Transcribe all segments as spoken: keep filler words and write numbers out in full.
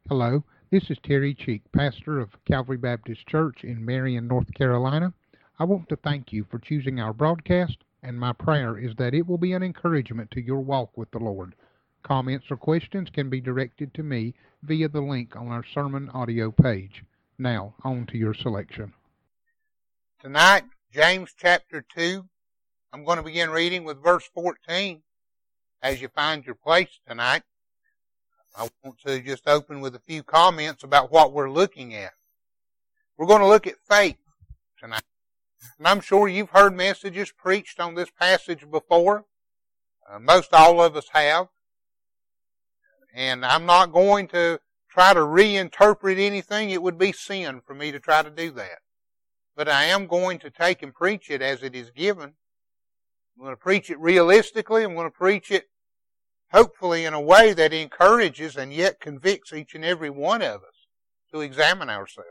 Hello, this is Terry Cheek, pastor of Calvary Baptist Church in Marion, North Carolina. I want to thank you for choosing our broadcast, and my prayer is that it will be an encouragement to your walk with the Lord. Comments or questions can be directed to me via the link on our sermon audio page. Now, on to your selection. Tonight, James chapter two. I'm going to begin reading with verse fourteen as you find your place tonight. I want to just open with a few comments about what we're looking at. We're going to look at faith tonight. And I'm sure you've heard messages preached on this passage before. Uh, most all of us have. And I'm not going to try to reinterpret anything. It would be sin for me to try to do that. But I am going to take and preach it as it is given. I'm going to preach it realistically. I'm going to preach it hopefully in a way that encourages and yet convicts each and every one of us to examine ourselves.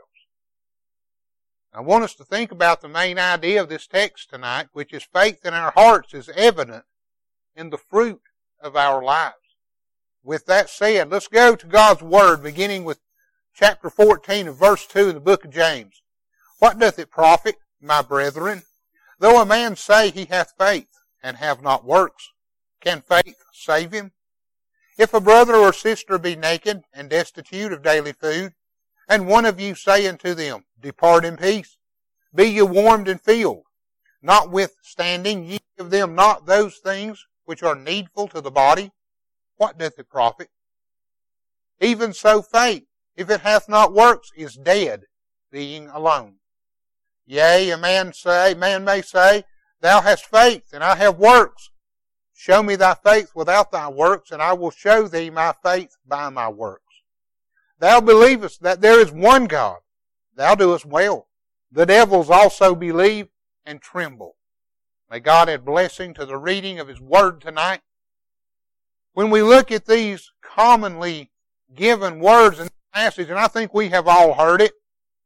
I want us to think about the main idea of this text tonight, which is faith in our hearts is evident in the fruit of our lives. With that said, let's go to God's Word, beginning with chapter fourteen of verse two in the book of James. What doth it profit, my brethren, though a man say he hath faith, and have not works? Can faith save him? If a brother or sister be naked and destitute of daily food, and one of you say unto them, Depart in peace, be ye warmed and filled, notwithstanding ye give them not those things which are needful to the body, what doth it profit? Even so faith, if it hath not works, is dead, being alone. Yea, a man say, man may say, Thou hast faith, and I have works. Show me thy faith without thy works, and I will show thee my faith by my works. Thou believest that there is one God. Thou doest well. The devils also believe and tremble. May God add blessing to the reading of His Word tonight. When we look at these commonly given words in the passage, and I think we have all heard it,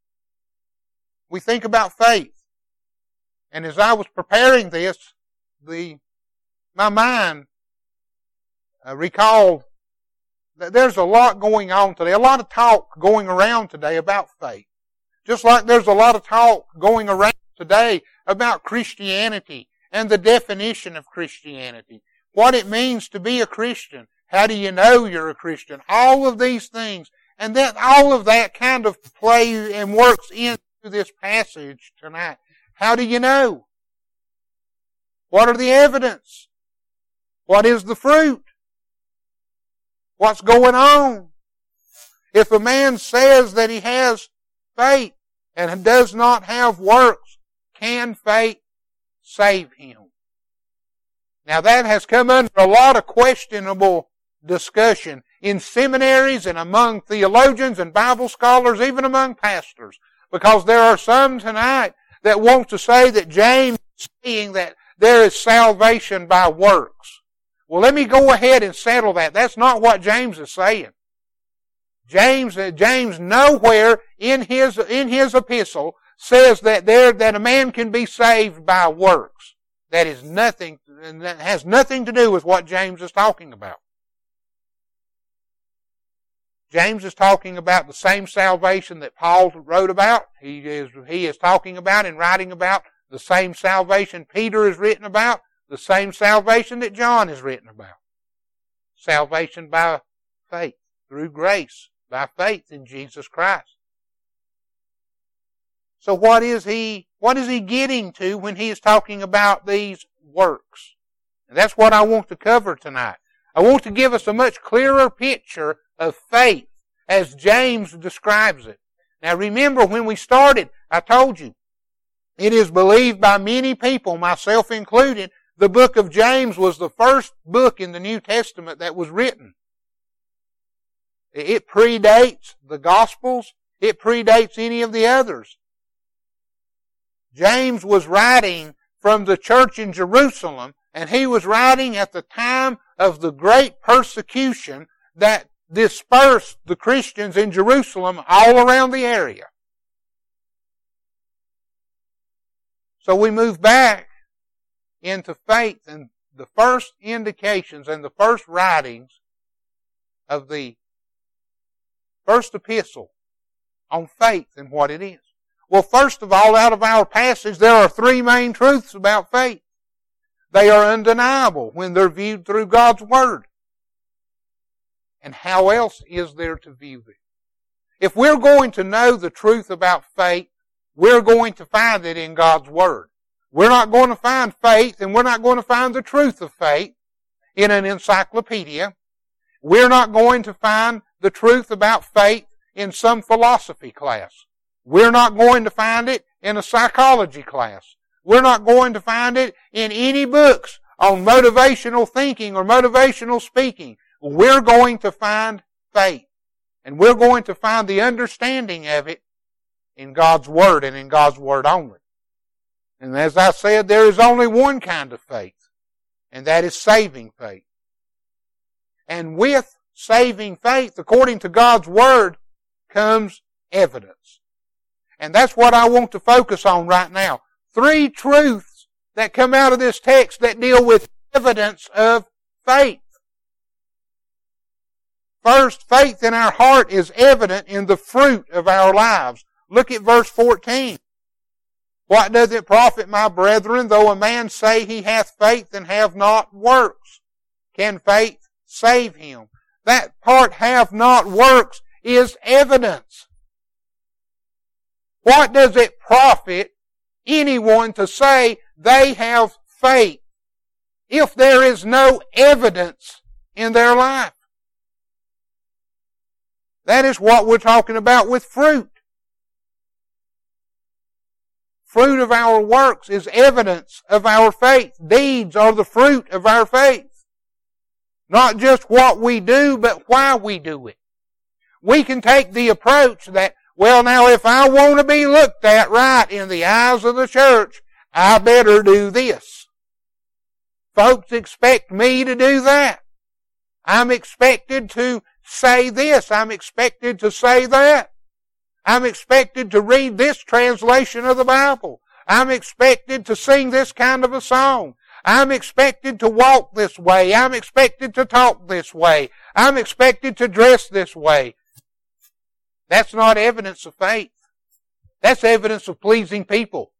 we think about faith. And as I was preparing this, the my mind uh, recalled that there's a lot going on today, a lot of talk going around today about faith. Just like there's a lot of talk going around today about Christianity and the definition of Christianity, what it means to be a Christian, how do you know you're a Christian, all of these things, and that all of that kind of play and works into this passage tonight. How do you know? What are the evidence? What is the fruit? What's going on? If a man says that he has faith and does not have works, can faith save him? Now that has come under a lot of questionable discussion in seminaries and among theologians and Bible scholars, even among pastors, because there are some tonight that want to say that James is saying that there is salvation by works. Well, let me go ahead and settle that. That's not what James is saying. James, James nowhere in his, in his epistle says that there, that a man can be saved by works. That is nothing, that has nothing to do with what James is talking about. James is talking about the same salvation that Paul wrote about. He is, he is talking about and writing about the same salvation Peter has written about, the same salvation that John has written about. Salvation by faith, through grace, by faith in Jesus Christ. So what is he, what is he getting to when he is talking about these works? And that's what I want to cover tonight. I want to give us a much clearer picture of faith as James describes it. Now remember, when we started, I told you, it is believed by many people, myself included, the book of James was the first book in the New Testament that was written. It predates the Gospels. It predates any of the others. James was writing from the church in Jerusalem, and he was writing at the time of the great persecution that dispersed the Christians in Jerusalem all around the area. So we move back into faith, and the first indications and the first writings of the first epistle on faith and what it is. Well, first of all, out of our passage, there are three main truths about faith. They are undeniable when they're viewed through God's Word. And how else is there to view them? If we're going to know the truth about faith, we're going to find it in God's Word. We're not going to find faith, and we're not going to find the truth of faith in an encyclopedia. We're not going to find the truth about faith in some philosophy class. We're not going to find it in a psychology class. We're not going to find it in any books on motivational thinking or motivational speaking. We're going to find faith. And we're going to find the understanding of it in God's Word and in God's Word only. And as I said, there is only one kind of faith, and that is saving faith. And with saving faith, according to God's Word, comes evidence. And that's what I want to focus on right now. Three truths that come out of this text that deal with evidence of faith. First, faith in our heart is evident in the fruit of our lives. Look at verse fourteen. What doth it profit, my brethren, though a man say he hath faith and have not works? Can faith save him? That part, have not works, is evidence. What does it profit anyone to say they have faith if there is no evidence in their life? That is what we're talking about with fruit. Fruit of our works is evidence of our faith. Deeds are the fruit of our faith. Not just what we do, but why we do it. We can take the approach that, well, now if I want to be looked at right in the eyes of the church, I better do this. Folks expect me to do that. I'm expected to say this. I'm expected to say that. I'm expected to read this translation of the Bible. I'm expected to sing this kind of a song. I'm expected to walk this way. I'm expected to talk this way. I'm expected to dress this way. That's not evidence of faith. That's evidence of pleasing people.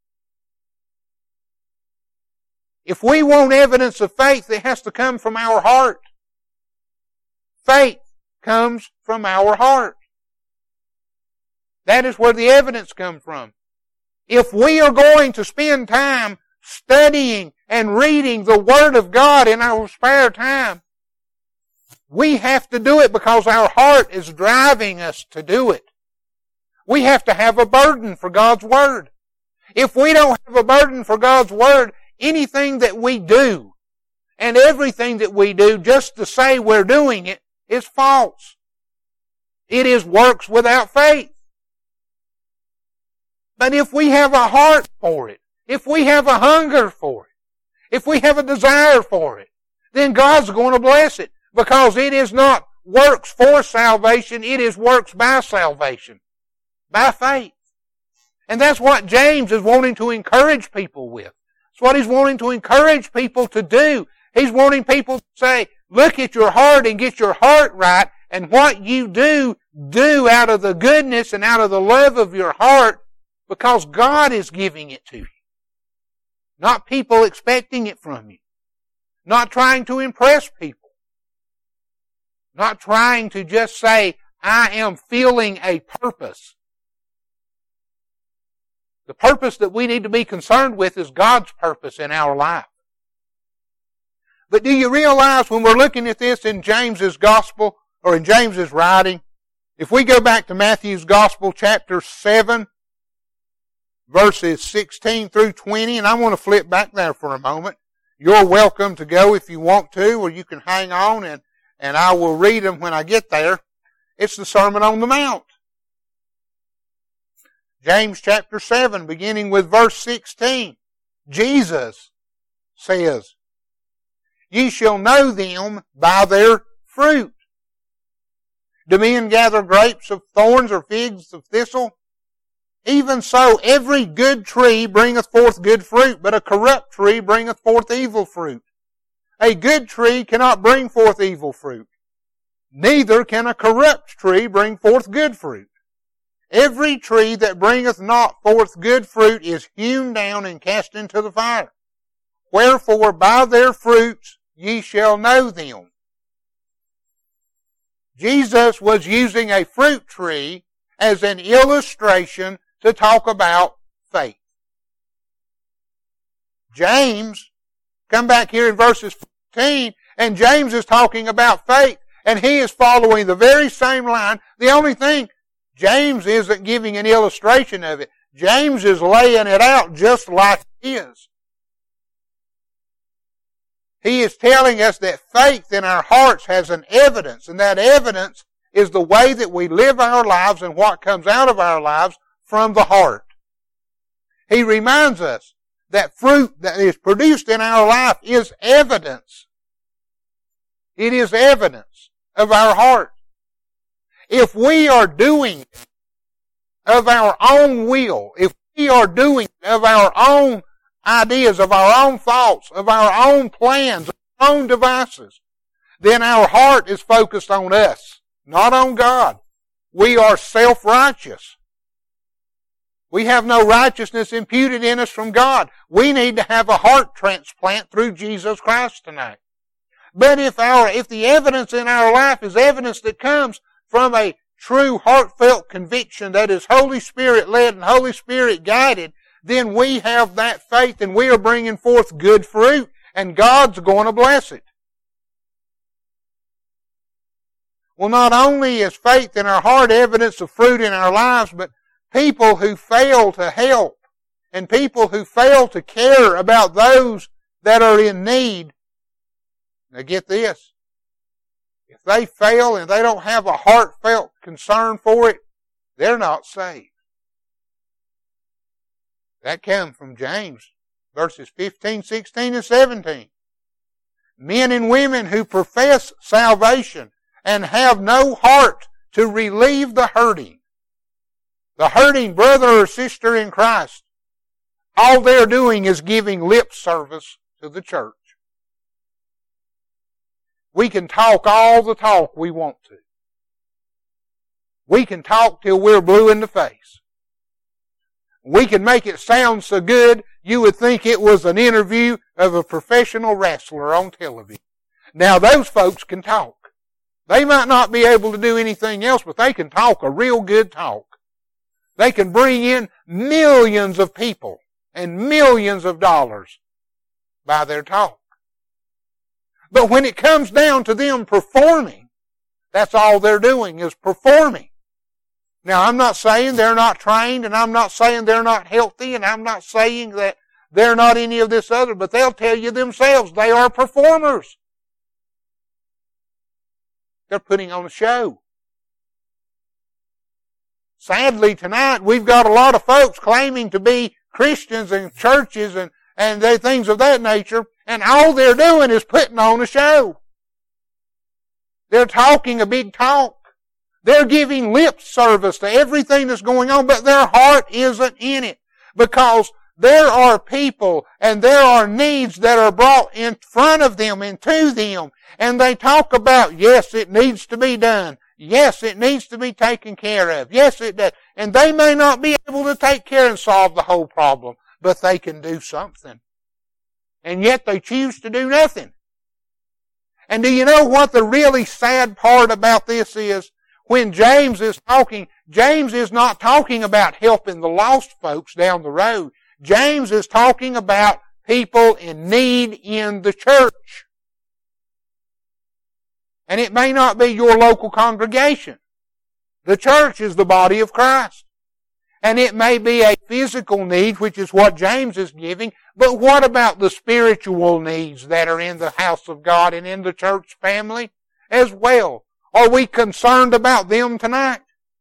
If we want evidence of faith, it has to come from our heart. Faith comes from our heart. That is where the evidence comes from. If we are going to spend time studying and reading the Word of God in our spare time, we have to do it because our heart is driving us to do it. We have to have a burden for God's Word. If we don't have a burden for God's Word, anything that we do and everything that we do just to say we're doing it is false. It is works without faith. But if we have a heart for it, if we have a hunger for it, if we have a desire for it, then God's going to bless it, because it is not works for salvation, it is works by salvation, by faith. And that's what James is wanting to encourage people with. That's what he's wanting to encourage people to do. He's wanting people to say, look at your heart and get your heart right, and what you do, do out of the goodness and out of the love of your heart, because God is giving it to you. Not people expecting it from you. Not trying to impress people. Not trying to just say, I am feeling a purpose. The purpose that we need to be concerned with is God's purpose in our life. But do you realize when we're looking at this in James's gospel, or in James's writing, if we go back to Matthew's gospel, chapter seven, verses sixteen through twenty, and I want to flip back there for a moment. You're welcome to go if you want to, or you can hang on and, and I will read them when I get there. It's the Sermon on the Mount. James chapter seven, beginning with verse sixteen. Jesus says, Ye shall know them by their fruit. Do men gather grapes of thorns or figs of thistle? Even so, every good tree bringeth forth good fruit, but a corrupt tree bringeth forth evil fruit. A good tree cannot bring forth evil fruit, neither can a corrupt tree bring forth good fruit. Every tree that bringeth not forth good fruit is hewn down and cast into the fire. Wherefore by their fruits ye shall know them. Jesus was using a fruit tree as an illustration to talk about faith. James, come back here in verses fourteen, and James is talking about faith, and he is following the very same line. The only thing, James isn't giving an illustration of it. James is laying it out just like it is. He is telling us that faith in our hearts has an evidence, and that evidence is the way that we live our lives and what comes out of our lives from the heart. He reminds us that fruit that is produced in our life is evidence. It is evidence of our heart. If we are doing it of our own will, if we are doing it of our own ideas, of our own thoughts, of our own plans, of our own devices, then our heart is focused on us, not on God. We are self-righteous. We have no righteousness imputed in us from God. We need to have a heart transplant through Jesus Christ tonight. But if our, if the evidence in our life is evidence that comes from a true heartfelt conviction that is Holy Spirit led and Holy Spirit guided, then we have that faith and we are bringing forth good fruit, and God's going to bless it. Well, not only is faith in our heart evidence of fruit in our lives, but people who fail to help and people who fail to care about those that are in need. Now get this. If they fail and they don't have a heartfelt concern for it, they're not saved. That comes from James, verses fifteen, sixteen, and seventeen. Men and women who profess salvation and have no heart to relieve the hurting. The hurting brother or sister in Christ. All they're doing is giving lip service to the church. We can talk all the talk we want to. We can talk till we're blue in the face. We can make it sound so good you would think it was an interview of a professional wrestler on television. Now those folks can talk. They might not be able to do anything else, but they can talk a real good talk. They can bring in millions of people and millions of dollars by their talk. But when it comes down to them performing, that's all they're doing is performing. Now, I'm not saying they're not trained, and I'm not saying they're not healthy, and I'm not saying that they're not any of this other, but they'll tell you themselves they are performers. They're putting on a show. Sadly, tonight, we've got a lot of folks claiming to be Christians and churches and, and they, things of that nature, and all they're doing is putting on a show. They're talking a big talk. They're giving lip service to everything that's going on, but their heart isn't in it. Because there are people and there are needs that are brought in front of them and to them. And they talk about, yes, it needs to be done. Yes, it needs to be taken care of. Yes, it does. And they may not be able to take care and solve the whole problem, but they can do something. And yet they choose to do nothing. And do you know what the really sad part about this is? When James is talking, James is not talking about helping the lost folks down the road. James is talking about people in need in the church. And it may not be your local congregation. The church is the body of Christ. And it may be a physical need, which is what James is giving, but what about the spiritual needs that are in the house of God and in the church family as well? Are we concerned about them tonight?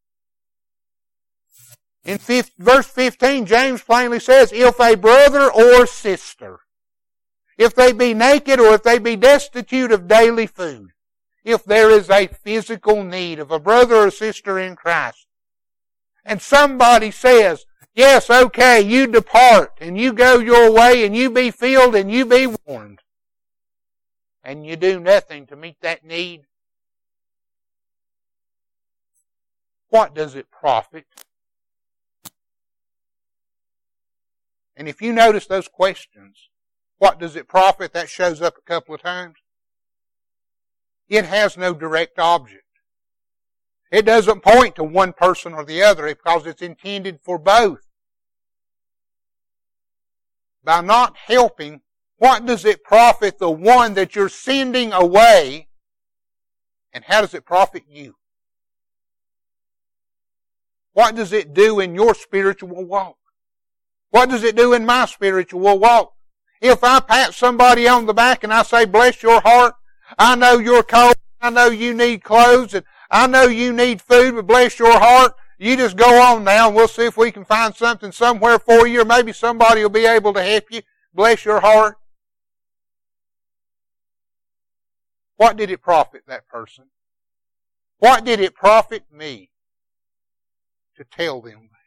In verse fifteen, James plainly says, if a brother or sister, if they be naked or if they be destitute of daily food, if there is a physical need of a brother or sister in Christ, and somebody says, yes, okay, you depart and you go your way and you be filled and you be warned, and you do nothing to meet that need, what does it profit? And if you notice those questions, what does it profit? That shows up a couple of times. It has no direct object. It doesn't point to one person or the other because it's intended for both. By not helping, what does it profit the one that you're sending away? And how does it profit you? What does it do in your spiritual walk? What does it do in my spiritual walk? If I pat somebody on the back and I say, bless your heart, I know you're cold, I know you need clothes, and I know you need food, but bless your heart, you just go on now and we'll see if we can find something somewhere for you, or maybe somebody will be able to help you. Bless your heart. What did it profit that person? What did it profit me to tell them that?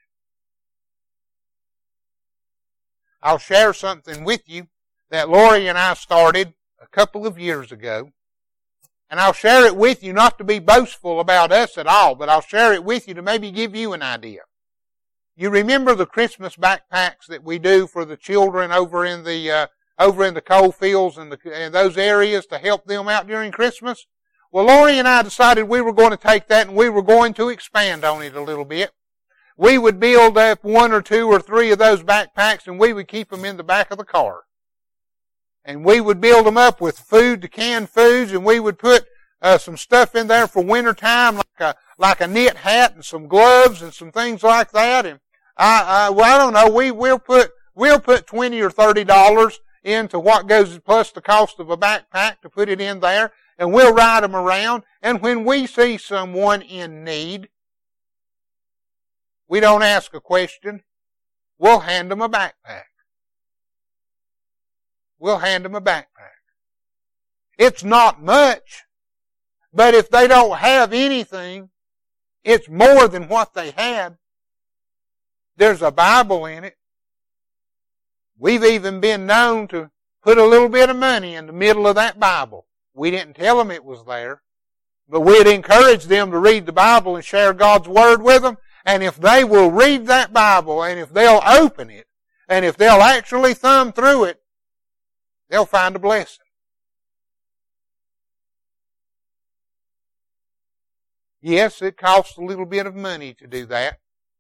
I'll share something with you that Lori and I started a couple of years ago. And I'll share it with you not to be boastful about us at all, but I'll share it with you to maybe give you an idea. You remember the Christmas backpacks that we do for the children over in the uh, over in the coal fields and, the, and those areas to help them out during Christmas? Well, Lori and I decided we were going to take that and we were going to expand on it a little bit. We would build up one or two or three of those backpacks and we would keep them in the back of the car. And we would build them up with food, the canned foods, and we would put uh, some stuff in there for winter time, like a like a knit hat and some gloves and some things like that. And I, I well, I don't know. We will put we'll put twenty or thirty dollars into what goes plus the cost of a backpack to put it in there, and we'll ride them around. And when we see someone in need, we don't ask a question. We'll hand them a backpack. We'll hand them a backpack. It's not much, but if they don't have anything, it's more than what they had. There's a Bible in it. We've even been known to put a little bit of money in the middle of that Bible. We didn't tell them it was there, but we'd encourage them to read the Bible and share God's Word with them. And if they will read that Bible, and if they'll open it, and if they'll actually thumb through it, they'll find a blessing. Yes, it costs a little bit of money to do that.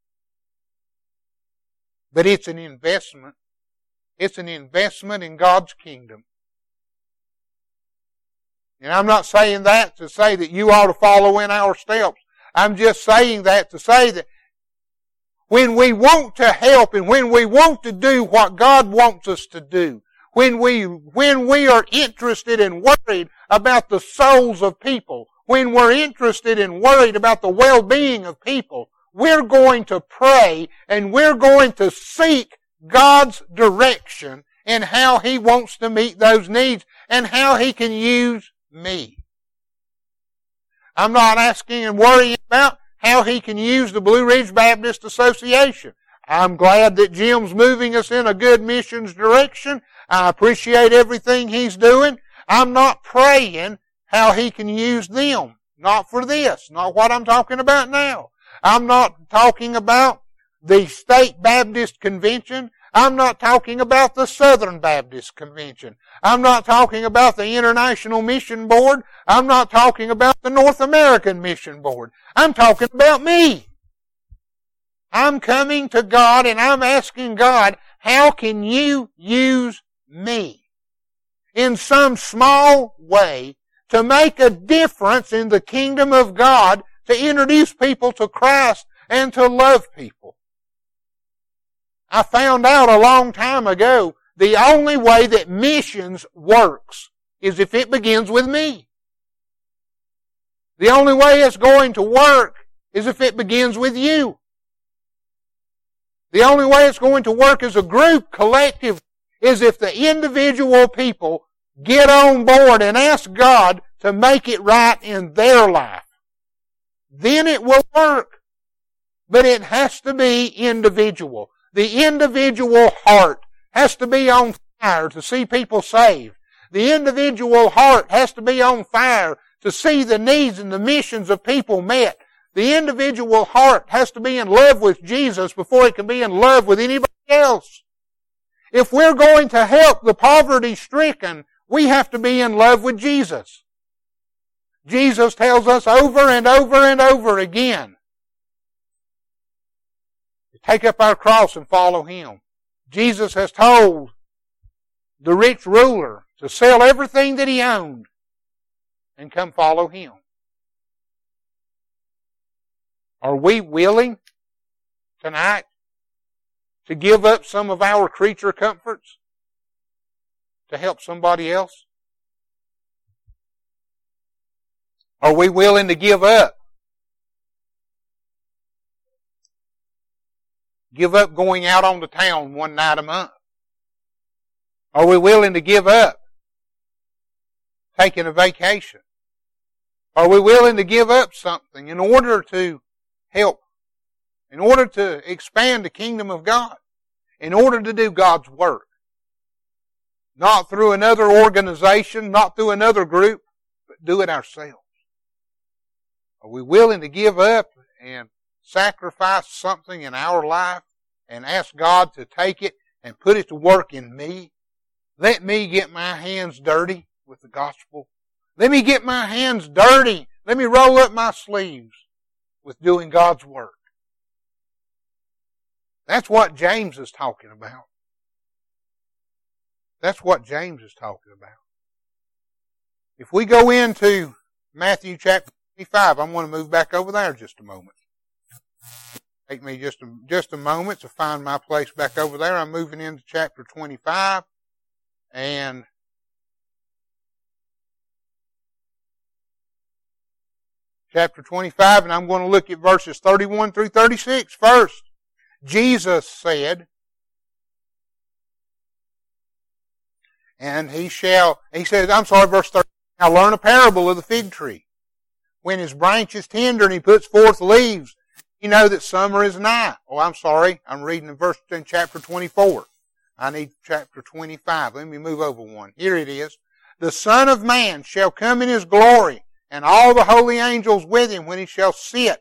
But it's an investment. It's an investment in God's kingdom. And I'm not saying that to say that you ought to follow in our steps. I'm just saying that to say that when we want to help and when we want to do what God wants us to do, When we, when we are interested and worried about the souls of people, when we're interested and worried about the well-being of people, we're going to pray and we're going to seek God's direction in how He wants to meet those needs and how He can use me. I'm not asking and worrying about how He can use the Blue Ridge Baptist Association. I'm glad that Jim's moving us in a good missions direction. I appreciate everything he's doing. I'm not praying how he can use them. Not for this. Not what I'm talking about now. I'm not talking about the State Baptist Convention. I'm not talking about the Southern Baptist Convention. I'm not talking about the International Mission Board. I'm not talking about the North American Mission Board. I'm talking about me. I'm coming to God and I'm asking God, how can you use me in some small way to make a difference in the kingdom of God, to introduce people to Christ and to love people? I found out a long time ago the only way that missions works is if it begins with me. The only way it's going to work is if it begins with you. The only way it's going to work as a group, collective, is if the individual people get on board and ask God to make it right in their life. Then it will work. But it has to be individual. The individual heart has to be on fire to see people saved. The individual heart has to be on fire to see the needs and the missions of people met. The individual heart has to be in love with Jesus before it can be in love with anybody else. If we're going to help the poverty-stricken, we have to be in love with Jesus. Jesus tells us over and over and over again to take up our cross and follow Him. Jesus has told the rich ruler to sell everything that he owned and come follow Him. Are we willing tonight to give up some of our creature comforts to help somebody else? Are we willing to give up? Give up going out on the town one night a month? Are we willing to give up taking a vacation? Are we willing to give up something in order to help, in order to expand the kingdom of God, in order to do God's work? Not through another organization, not through another group, but do it ourselves. Are we willing to give up and sacrifice something in our life and ask God to take it and put it to work in me? Let me get my hands dirty with the gospel. Let me get my hands dirty. Let me roll up my sleeves with doing God's work. That's what James is talking about. That's what James is talking about. If we go into Matthew chapter twenty-five, I'm going to move back over there just a moment. Take me just a, just a moment to find my place back over there. I'm moving into chapter twenty-five. And chapter twenty-five, and I'm going to look at verses thirty-one through thirty-six first. Jesus said, and he shall, he said, I'm sorry, verse thirty, now learn a parable of the fig tree. When his branch is tender and he puts forth leaves, you know that summer is nigh. Oh, I'm sorry, I'm reading in verse in chapter twenty-four. I need chapter twenty-five. Let me move over one. Here it is. The Son of Man shall come in His glory, and all the holy angels with Him, when He shall sit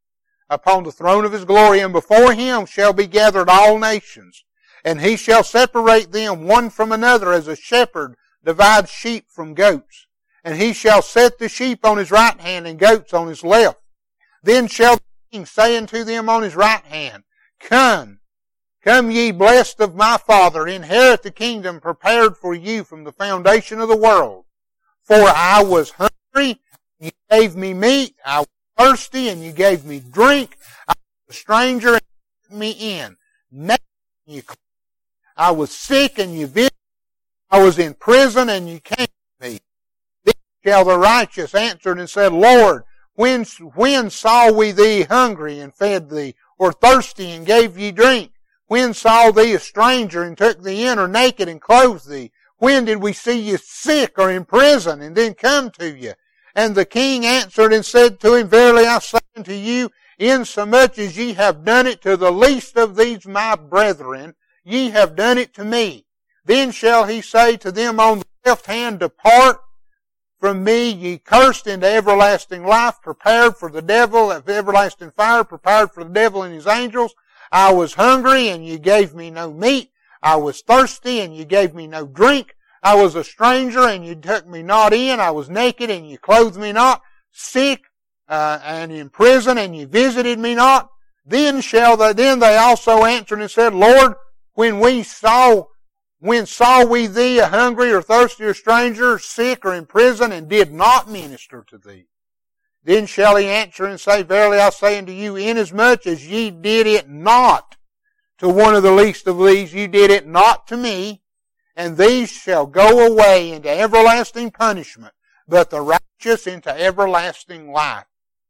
upon the throne of His glory, and before Him shall be gathered all nations. And He shall separate them one from another, as a shepherd divides sheep from goats. And He shall set the sheep on His right hand, and goats on His left. Then shall the King say unto them on His right hand, Come, come ye blessed of my Father, inherit the kingdom prepared for you from the foundation of the world. For I was hungry, and you gave me meat. I was thirsty, and you gave me drink. I was a stranger, and you took me in. Naked, and you clothed me. I was sick, and you visited me. I was in prison, and you came to me. Then shall the righteous answered and said, Lord, when, when saw we thee hungry and fed thee, or thirsty and gave thee drink? When saw thee a stranger and took thee in, or naked and clothed thee? When did we see you sick or in prison and then come to you? And the king answered and said to him, Verily I say unto you, insomuch as ye have done it to the least of these my brethren, ye have done it to me. Then shall he say to them on the left hand, Depart from me, ye cursed, into everlasting life, prepared for the devil, of everlasting fire, prepared for the devil and his angels. I was hungry, and you gave me no meat. I was thirsty, and you gave me no drink. I was a stranger, and you took me not in. I was naked, and you clothed me not. Sick, uh, and in prison, and you visited me not. Then shall they, then they also answered and said, Lord, when we saw, when saw we thee a hungry or thirsty or stranger, sick or in prison, and did not minister to thee? Then shall he answer and say, Verily I say unto you, inasmuch as ye did it not to one of the least of these, ye did it not to me, and these shall go away into everlasting punishment, but the righteous into everlasting life.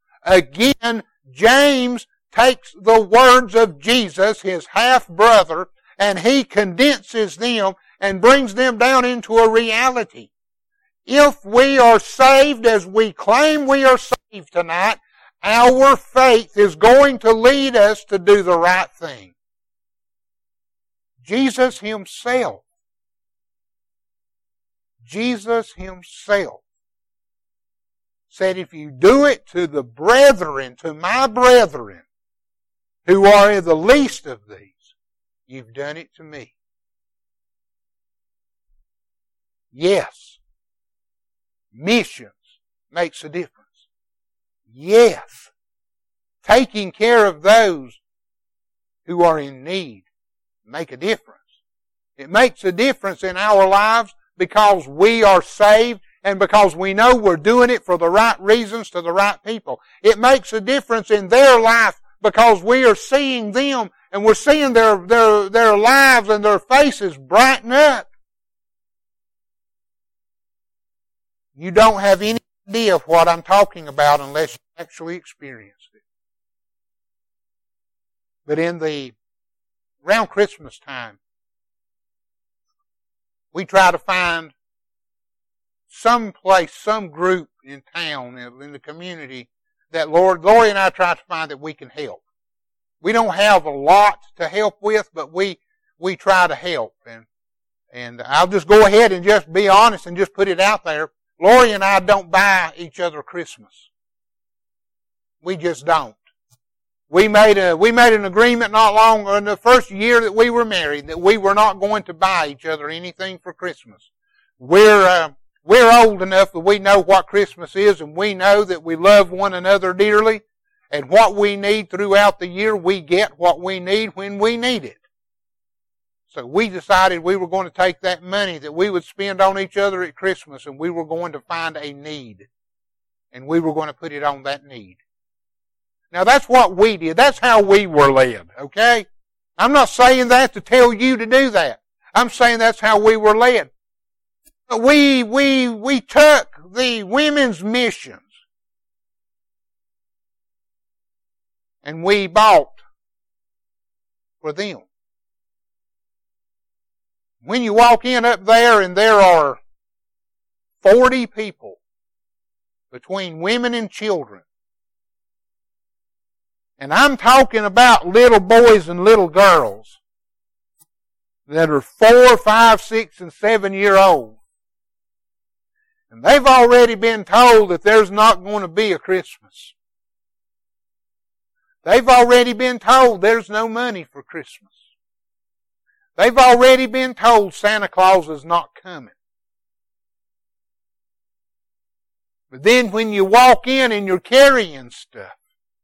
Again, James takes the words of Jesus, his half-brother, and he condenses them and brings them down into a reality. If we are saved as we claim we are saved tonight, our faith is going to lead us to do the right thing. Jesus Himself, Jesus Himself said, if you do it to the brethren, to my brethren, who are the least of these, you've done it to me. Yes, missions makes a difference. Yes, taking care of those who are in need make a difference. It makes a difference in our lives because we are saved and because we know we're doing it for the right reasons to the right people. It makes a difference in their life because we are seeing them and we're seeing their, their, their lives and their faces brighten up. You don't have any idea of what I'm talking about unless you actually experienced it. But in the, around Christmas time, we try to find some place, some group in town, in the community, that Lord, Lori and I try to find that we can help. We don't have a lot to help with, but we, we try to help. And, and I'll just go ahead and just be honest and just put it out there. Lori and I don't buy each other Christmas. We just don't. We made a, we made an agreement not long, in the first year that we were married, that we were not going to buy each other anything for Christmas. We're, uh, we're old enough that we know what Christmas is, and we know that we love one another dearly, and what we need throughout the year, we get what we need when we need it. So we decided we were going to take that money that we would spend on each other at Christmas, and we were going to find a need, and we were going to put it on that need. Now that's what we did. That's how we were led, okay? I'm not saying that to tell you to do that. I'm saying that's how we were led. But we, we, we took the women's missions and we bought for them. When you walk in up there and there are forty people between women and children, and I'm talking about little boys and little girls that are four, five, six, and seven year old. And they've already been told that there's not going to be a Christmas. They've already been told there's no money for Christmas. They've already been told Santa Claus is not coming. But then when you walk in and you're carrying stuff,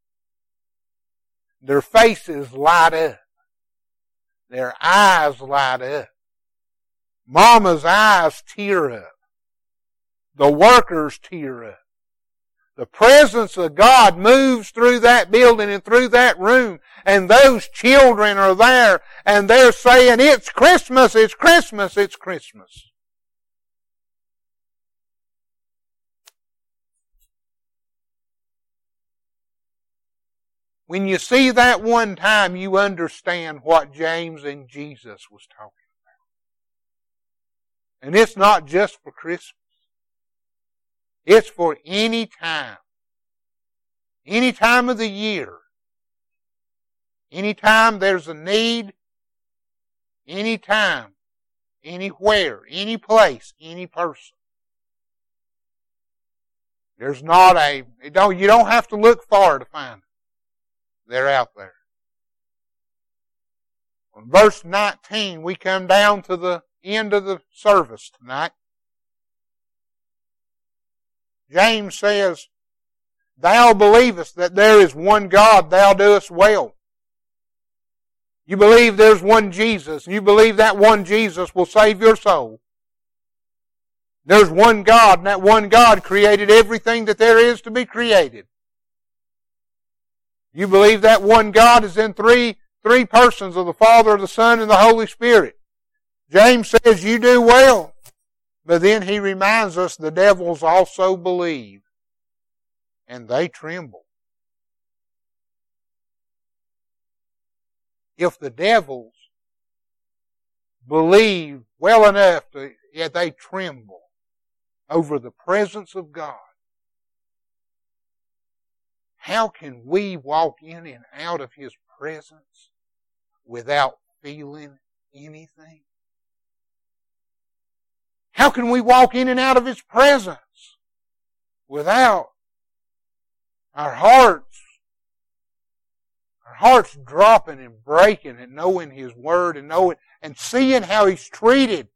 their faces light up. Their eyes light up. Mama's eyes tear up. The workers tear up. The presence of God moves through that building and through that room, and those children are there, and they're saying, it's Christmas, it's Christmas, it's Christmas. When you see that one time, you understand what James and Jesus was talking about. And it's not just for Christmas. It's for any time. Any time of the year. Any time there's a need. Any time. Anywhere. Any place. Any person. There's not a, you don't, you don't have to look far to find them. They're out there. On verse nineteen, we come down to the end of the service tonight. James says, thou believest that there is one God, thou doest well. You believe there's one Jesus, and you believe that one Jesus will save your soul. There's one God, and that one God created everything that there is to be created. You believe that one God is in three, three persons of the Father, the Son, and the Holy Spirit. James says you do well. But then he reminds us the devils also believe. And they tremble. If the devils believe well enough, to, yet they tremble over the presence of God, how can we walk in and out of His presence without feeling anything? How can we walk in and out of His presence without Our hearts, our hearts dropping and breaking and knowing His Word and knowing and seeing how He's treated.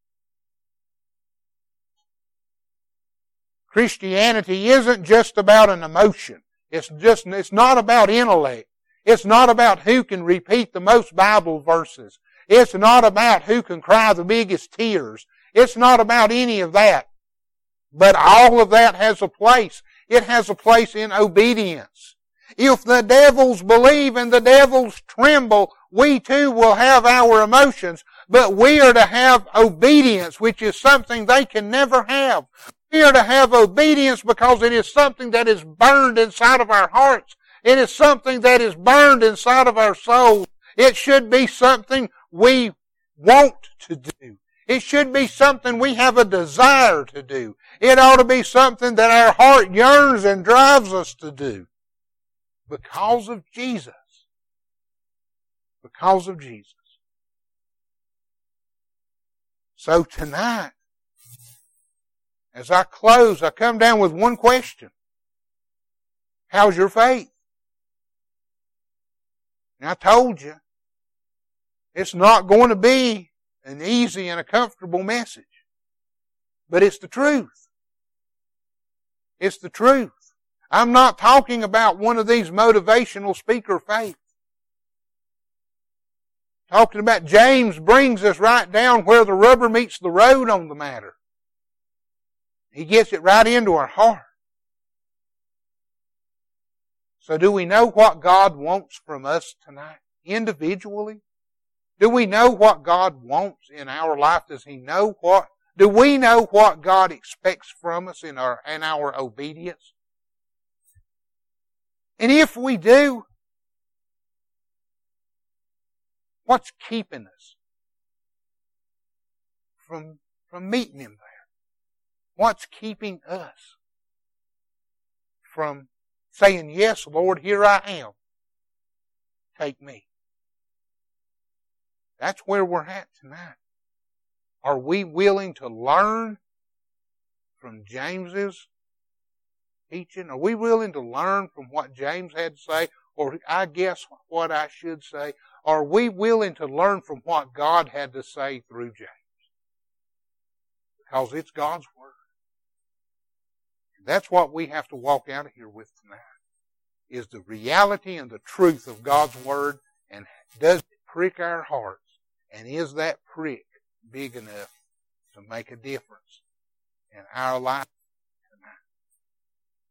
Christianity isn't just about an emotion. It's just, it's not about intellect. It's not about who can repeat the most Bible verses. It's not about who can cry the biggest tears. It's not about any of that. But all of that has a place. It has a place in obedience. If the devils believe and the devils tremble, we too will have our emotions, but we are to have obedience, which is something they can never have. We are to have obedience because it is something that is burned inside of our hearts. It is something that is burned inside of our souls. It should be something we want to do. It should be something we have a desire to do. It ought to be something that our heart yearns and drives us to do. Because of Jesus. Because of Jesus. So tonight, as I close, I come down with one question. How's your faith? And I told you, it's not going to be an easy and a comfortable message. But it's the truth. It's the truth. I'm not talking about one of these motivational speaker faiths. Talking about James brings us right down where the rubber meets the road on the matter. He gets it right into our heart. So do we know what God wants from us tonight, individually? Do we know what God wants in our life? Does He know what? Do we know what God expects from us in our, in our obedience? And if we do, what's keeping us from, from meeting Him there? What's keeping us from saying, yes, Lord, here I am. Take me. That's where we're at tonight. Are we willing to learn from James's teaching? Are we willing to learn from what James had to say? Or I guess what I should say, are we willing to learn from what God had to say through James? Because it's God's Word. That's what we have to walk out of here with tonight, is the reality and the truth of God's Word, and does it prick our hearts, and is that prick big enough to make a difference in our life